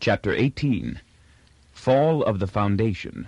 Chapter 18. Fall of the Foundation.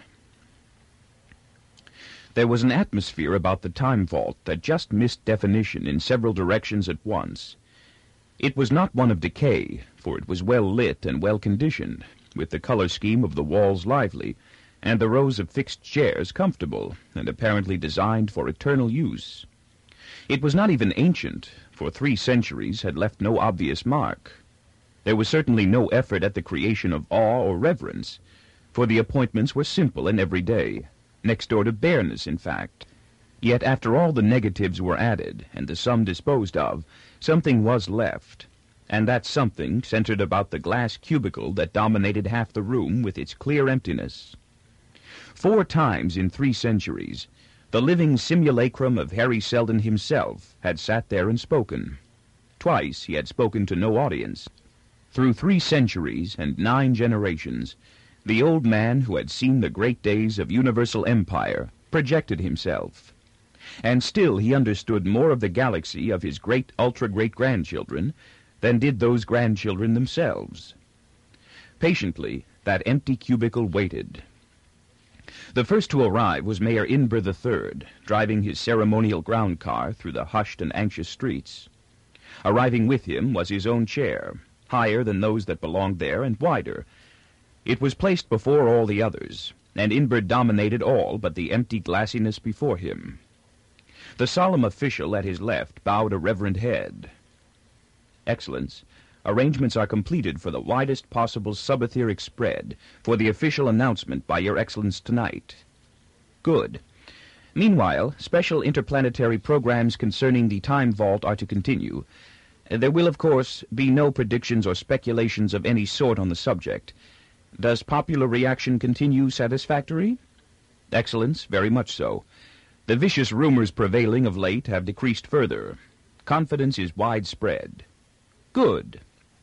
There was an atmosphere about the time vault that just missed definition in several directions at once. It was not one of decay, for it was well lit and well conditioned, with the color scheme of the walls lively, and the rows of fixed chairs comfortable, and apparently designed for eternal use. It was not even ancient, for 3 centuries had left no obvious mark. There was certainly no effort at the creation of awe or reverence, for the appointments were simple and everyday, next door to bareness, in fact. Yet after all the negatives were added, and the sum disposed of, something was left, and that something centered about the glass cubicle that dominated half the room with its clear emptiness. 4 times in 3 centuries, the living simulacrum of Harry Selden himself had sat there and spoken. Twice he had spoken to no audience. Through 3 centuries and 9 generations, the old man who had seen the great days of universal empire projected himself. And still he understood more of the galaxy of his great ultra-great-grandchildren than did those grandchildren themselves. Patiently, that empty cubicle waited. The first to arrive was Mayor Inber III, driving his ceremonial ground car through the hushed and anxious streets. Arriving with him was his own chair, higher than those that belonged there and wider. It was placed before all the others, and Inber dominated all but the empty glassiness before him. The solemn official at his left bowed a reverent head. "Excellence, arrangements are completed for the widest possible subetheric spread for the official announcement by Your Excellence tonight." "Good. Meanwhile, special interplanetary programs concerning the time vault are to continue. There will, of course, be no predictions or speculations of any sort on the subject. Does popular reaction continue satisfactory?" "Excellence, very much so. The vicious rumors prevailing of late have decreased further. Confidence is widespread." "Good."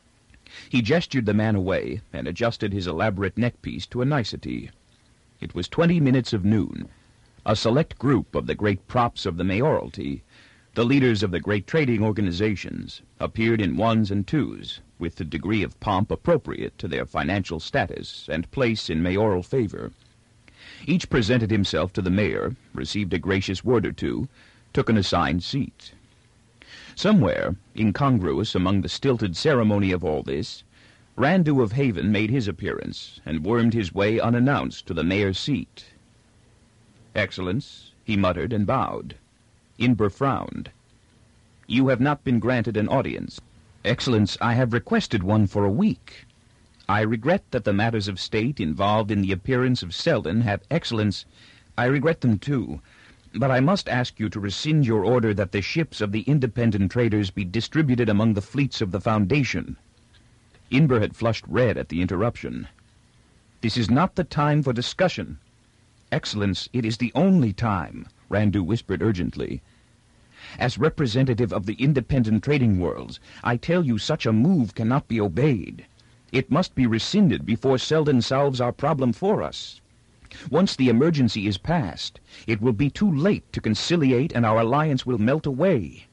He gestured the man away and adjusted his elaborate neckpiece to a nicety. It was 20 minutes of noon. A select group of the great props of the mayoralty, the leaders of the great trading organizations, appeared in 1s and 2s, with the degree of pomp appropriate to their financial status and place in mayoral favor. Each presented himself to the mayor, received a gracious word or two, took an assigned seat. Somewhere, incongruous among the stilted ceremony of all this, Randu of Haven made his appearance and wormed his way unannounced to the mayor's seat. "Excellence," he muttered and bowed. Inber frowned. "You have not been granted an audience." "Excellence, I have requested one for a week." "I regret that the matters of state involved in the appearance of Selden have—" "Excellence, I regret them too, but I must ask you to rescind your order that the ships of the independent traders be distributed among the fleets of the Foundation." Inber had flushed red at the interruption. "This is not the time for discussion." "Excellence, it is the only time," Randu whispered urgently. "As representative of the independent trading worlds, I tell you such a move cannot be obeyed. It must be rescinded before Selden solves our problem for us. Once the emergency is past, it will be too late to conciliate, and our alliance will melt away."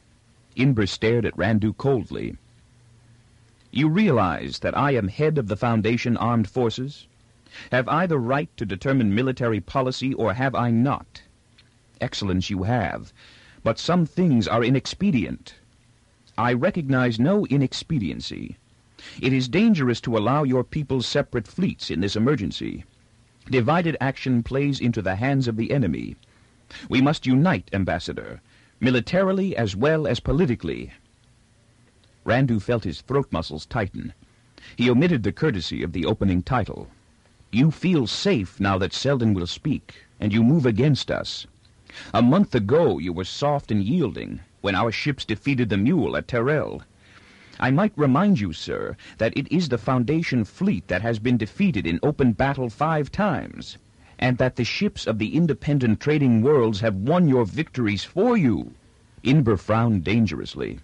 Inber stared at Randu coldly. "You realize that I am head of the Foundation Armed Forces? Have I the right to determine military policy, or have I not?" "Excellence, you have. But some things are inexpedient." "I recognize no inexpediency. It is dangerous to allow your people's separate fleets in this emergency. Divided action plays into the hands of the enemy. We must unite, Ambassador, militarily as well as politically." Randu felt his throat muscles tighten. He omitted the courtesy of the opening title. "You feel safe now that Selden will speak, and you move against us. A month ago you were soft and yielding, when our ships defeated the Mule at Terrell. I might remind you, sir, that it is the Foundation fleet that has been defeated in open battle 5 times, and that the ships of the independent trading worlds have won your victories for you." Inber frowned dangerously.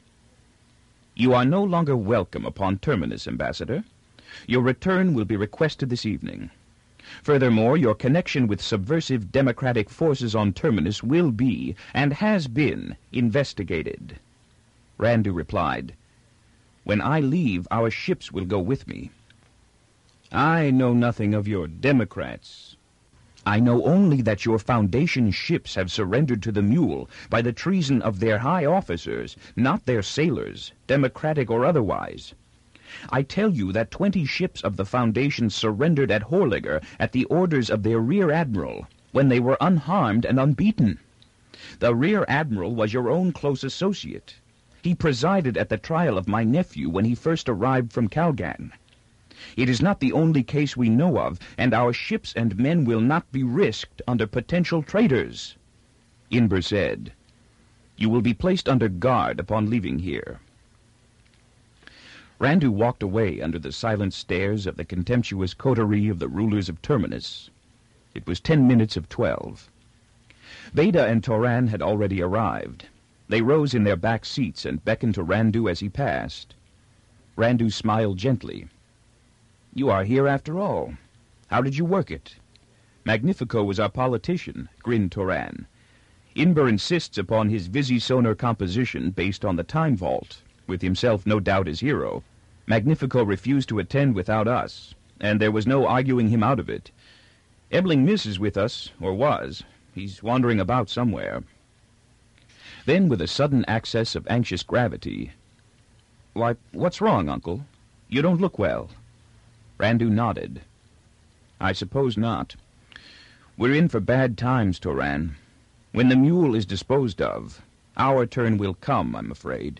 "You are no longer welcome upon Terminus, Ambassador. Your return will be requested this evening. Furthermore, your connection with subversive democratic forces on Terminus will be, and has been, investigated." Randu replied, "When I leave, our ships will go with me." I know nothing of your Democrats. I know only that your Foundation ships have surrendered to the mule by the treason of their high officers, not their sailors, Democratic or otherwise. I tell you that 20 ships of the Foundation surrendered at Horliger at the orders of their Rear Admiral, when they were unharmed and unbeaten. The Rear Admiral was your own close associate. He presided at the trial of my nephew when he first arrived from Calgan. It is not the only case we know of, and our ships and men will not be risked under potential traitors. Inber said, "You will be placed under guard upon leaving here." Randu walked away under the silent stares of the contemptuous coterie of the rulers of Terminus. It was 10 minutes of 12. Beta and Toran had already arrived. They rose in their back seats and beckoned to Randu as he passed. Randu smiled gently. "You are here after all. How did you work it?" "Magnifico was our politician," grinned Toran. "Inber insists upon his Visisonar composition based on the Time Vault, with himself no doubt as hero. Magnifico refused to attend without us, and there was no arguing him out of it. Ebling misses with us, or was. He's wandering about somewhere." Then, with a sudden access of anxious gravity, "Why, what's wrong, Uncle? You don't look well." Randu nodded. "I suppose not. We're in for bad times, Toran. When the mule is disposed of, our turn will come, I'm afraid."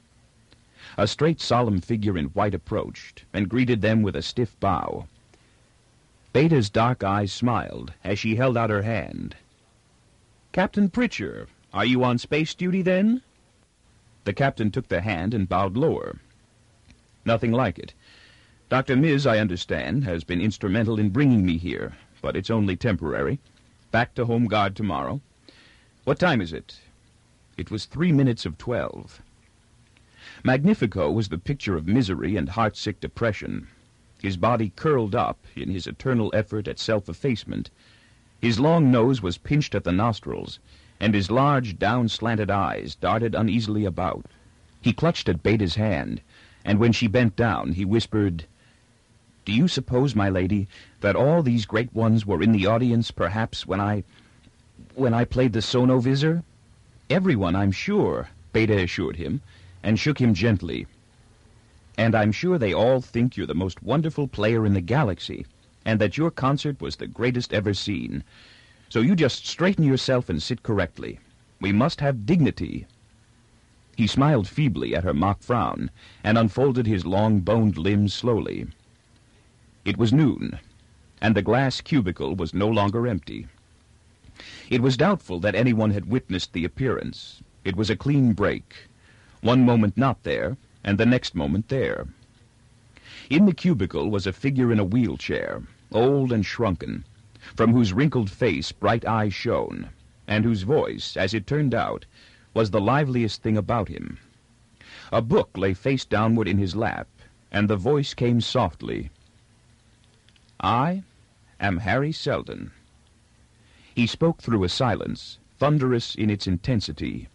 A straight, solemn figure in white approached, and greeted them with a stiff bow. Beta's dark eyes smiled as she held out her hand. "Captain Pritchard, are you on space duty, then?" The captain took the hand and bowed lower. "Nothing like it. Dr. Miz, I understand, has been instrumental in bringing me here, but it's only temporary. Back to home guard tomorrow. What time is it?" It was 3 minutes of 12. Magnifico was the picture of misery and heart-sick depression. His body curled up in his eternal effort at self-effacement. His long nose was pinched at the nostrils, and his large, down-slanted eyes darted uneasily about. He clutched at Beta's hand, and when she bent down, he whispered, "Do you suppose, my lady, that all these great ones were in the audience, perhaps, when I played the sonovisor?" "Everyone, I'm sure," Beta assured him, and shook him gently. "And I'm sure they all think you're the most wonderful player in the galaxy, and that your concert was the greatest ever seen. So you just straighten yourself and sit correctly. We must have dignity." He smiled feebly at her mock frown, and unfolded his long boned limbs slowly. It was noon, and the glass cubicle was no longer empty. It was doubtful that anyone had witnessed the appearance. It was a clean break. One moment not there, and the next moment there. In the cubicle was a figure in a wheelchair, old and shrunken, from whose wrinkled face bright eyes shone, and whose voice, as it turned out, was the liveliest thing about him. A book lay face downward in his lap, and the voice came softly. "I am Harry Seldon." He spoke through a silence, thunderous in its intensity.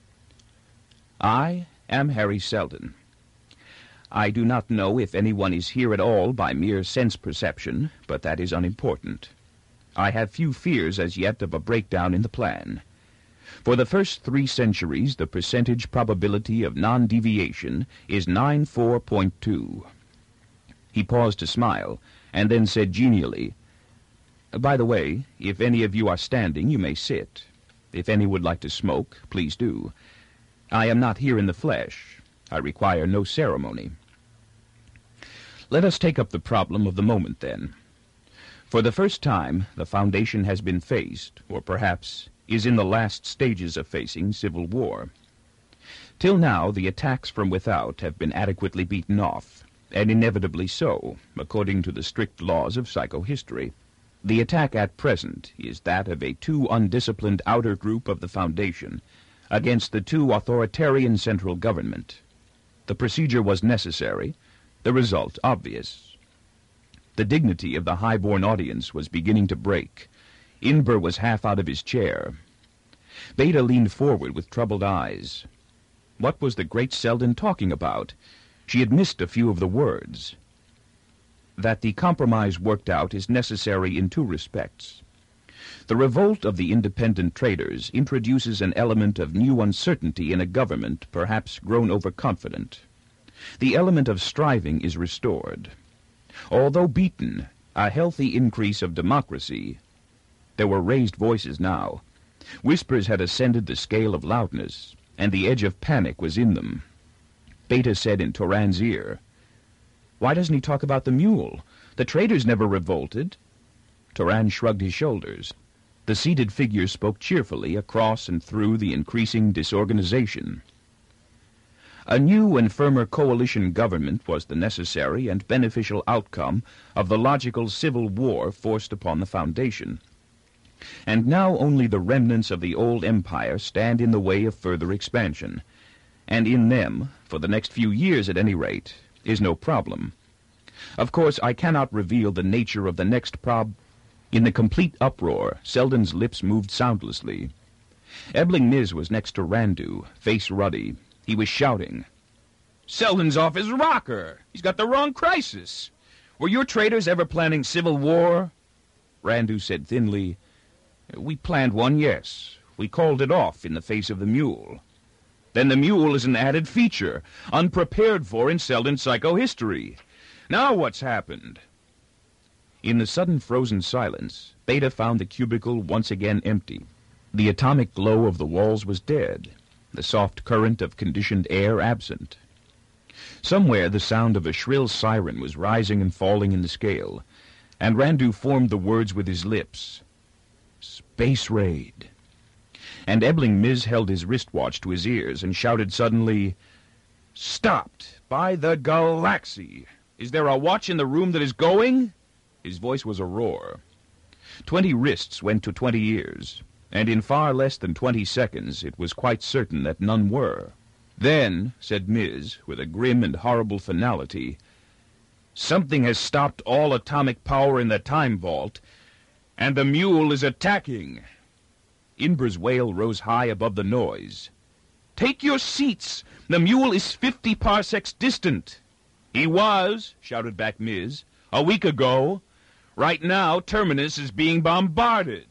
"I am Harry Seldon. I do not know if anyone is here at all by mere sense perception, but that is unimportant. I have few fears as yet of a breakdown in the plan. For the first 3 centuries, the percentage probability of non-deviation is 94.2. He paused to smile, and then said genially, "By the way, if any of you are standing, you may sit. If any would like to smoke, please do. I am not here in the flesh. I require no ceremony." Let us take up the problem of the moment, then. For the first time, the Foundation has been faced, or perhaps is in the last stages of facing, civil war. Till now, the attacks from without have been adequately beaten off, and inevitably so, according to the strict laws of psychohistory. The attack at present is that of a too undisciplined outer group of the Foundation against the too authoritarian central government. The procedure was necessary, the result obvious. The dignity of the high-born audience was beginning to break. Inber was half out of his chair. Beta leaned forward with troubled eyes. What was the great Seldon talking about? She had missed a few of the words. that the compromise worked out is necessary in two respects. The revolt of the independent traders introduces an element of new uncertainty in a government perhaps grown overconfident. The element of striving is restored. Although beaten, a healthy increase of democracy. There were raised voices now. Whispers had ascended the scale of loudness, and the edge of panic was in them. Beta said in Turan's ear, "Why doesn't he talk about the mule? The traders never revolted." Turan shrugged his shoulders. The seated figure spoke cheerfully across and through the increasing disorganization. A new and firmer coalition government was the necessary and beneficial outcome of the logical civil war forced upon the Foundation. And now only the remnants of the old empire stand in the way of further expansion, and in them, for the next few years at any rate, is no problem. Of course, I cannot reveal the nature of the next In the complete uproar, Selden's lips moved soundlessly. Ebling Miz was next to Randu, face ruddy. He was shouting, "Selden's off his rocker! He's got the wrong crisis! Were your traders ever planning civil war?" Randu said thinly, "We planned one, yes. We called it off in the face of the mule." "Then the mule is an added feature, unprepared for in Selden psychohistory. Now what's happened?" In the sudden frozen silence, Beta found the cubicle once again empty. The atomic glow of the walls was dead, the soft current of conditioned air absent. Somewhere the sound of a shrill siren was rising and falling in the scale, and Randu formed the words with his lips. "Space raid." And Ebling Miz held his wristwatch to his ears and shouted suddenly, "Stopped! By the galaxy! Is there a watch in the room that is going?" His voice was a roar. 20 wrists went to 20 ears, and in far less than 20 seconds it was quite certain that none were. "Then," said Miz, with a grim and horrible finality, "something has stopped all atomic power in the time vault, and the mule is attacking." Inber's wail rose high above the noise. "Take your seats! The mule is 50 parsecs distant." "He was," shouted back Miz, "a week ago. Right now, Terminus is being bombarded."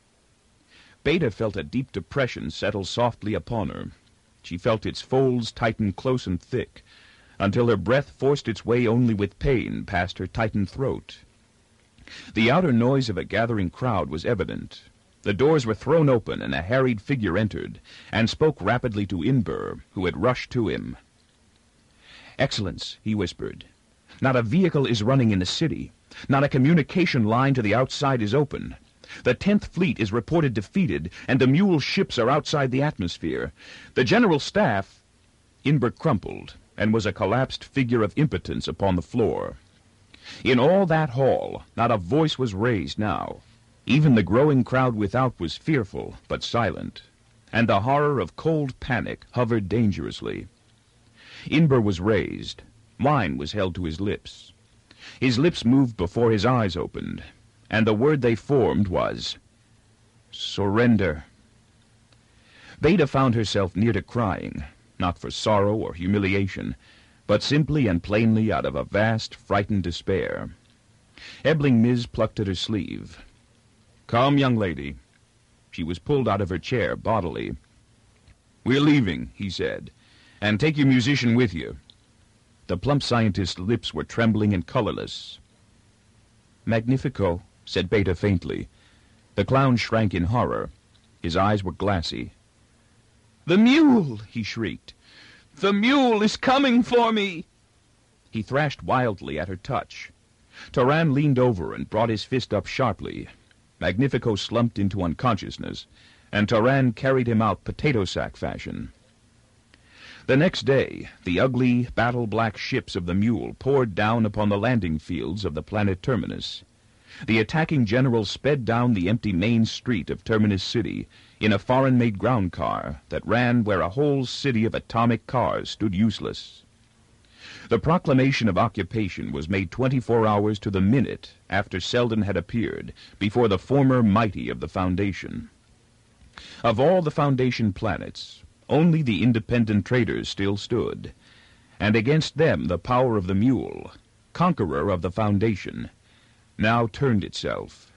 Beta felt a deep depression settle softly upon her. She felt its folds tighten close and thick, until her breath forced its way only with pain past her tightened throat. The outer noise of a gathering crowd was evident. The doors were thrown open, and a harried figure entered, and spoke rapidly to Inber, who had rushed to him. "Excellence," he whispered, "not a vehicle is running in the city. Not a communication line to the outside is open. The 10th Fleet is reported defeated, and the mule ships are outside the atmosphere. The General Staff—" Inber crumpled, and was a collapsed figure of impotence upon the floor. In all that hall, not a voice was raised now. Even the growing crowd without was fearful, but silent, and the horror of cold panic hovered dangerously. Inber was raised. Wine was held to his lips. His lips moved before his eyes opened, and the word they formed was, "Surrender." Beta found herself near to crying, not for sorrow or humiliation, but simply and plainly out of a vast, frightened despair. Ebling Miz plucked at her sleeve. "Come, young lady." She was pulled out of her chair bodily. "We're leaving," he said, "and take your musician with you." The plump scientist's lips were trembling and colorless. "Magnifico," said Beta faintly. The clown shrank in horror. His eyes were glassy. "The mule!" he shrieked. "The mule is coming for me!" He thrashed wildly at her touch. Turan leaned over and brought his fist up sharply. Magnifico slumped into unconsciousness, and Turan carried him out potato-sack fashion. The next day, the ugly, battle-black ships of the mule poured down upon the landing fields of the planet Terminus. The attacking general sped down the empty main street of Terminus City in a foreign-made ground car that ran where a whole city of atomic cars stood useless. The proclamation of occupation was made 24 hours to the minute after Selden had appeared, before the former mighty of the Foundation. Of all the Foundation planets, only the independent traders still stood, and against them the power of the mule, conqueror of the Foundation, now turned itself